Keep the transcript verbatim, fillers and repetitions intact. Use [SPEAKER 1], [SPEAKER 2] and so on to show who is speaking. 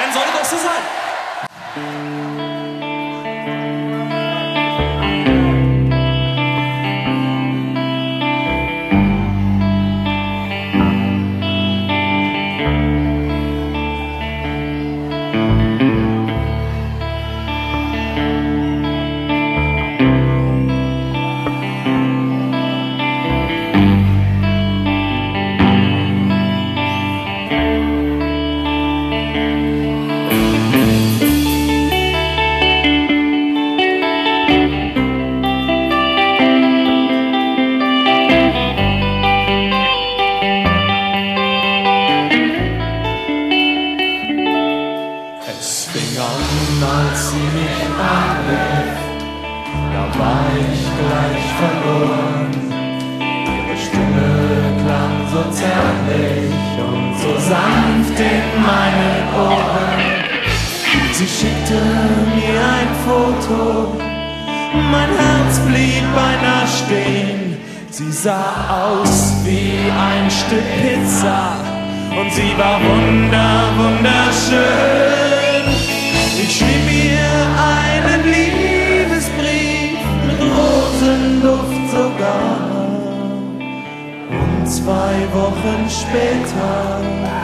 [SPEAKER 1] dann soll es doch so sein.
[SPEAKER 2] Als sie mich anrief, da war ich gleich verloren. Ihre Stimme klang so zärtlich und so sanft in meinen Ohren. Sie schickte mir ein Foto, mein Herz blieb beinahe stehen. Sie sah aus wie ein Stück Pizza und sie war wunder, wunderschön. Ich schrieb ihr einen Liebesbrief mit Rosenduft sogar. Und zwei Wochen später